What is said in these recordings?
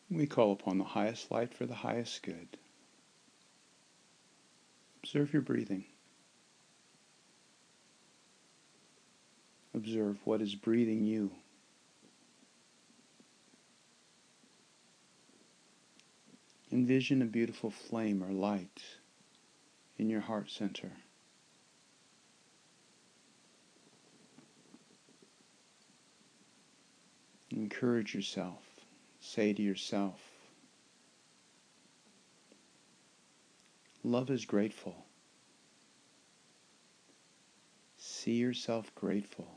We call upon the highest light for the highest good. Observe your breathing. Observe what is breathing you. Envision a beautiful flame or light in your heart center. Encourage yourself. Say to yourself, love is grateful. See yourself grateful.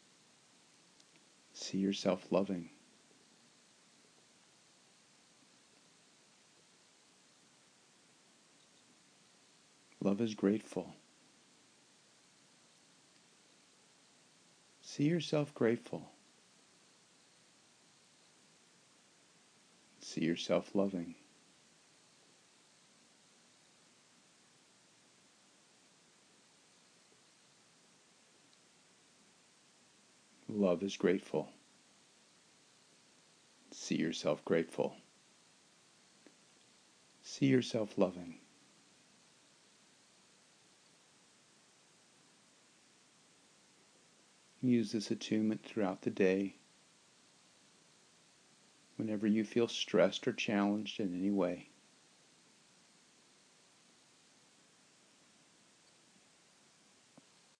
See yourself loving. Love is grateful. See yourself grateful. See yourself loving. Love is grateful. See yourself grateful. See yourself loving. Use this attunement throughout the day. Whenever you feel stressed or challenged in any way,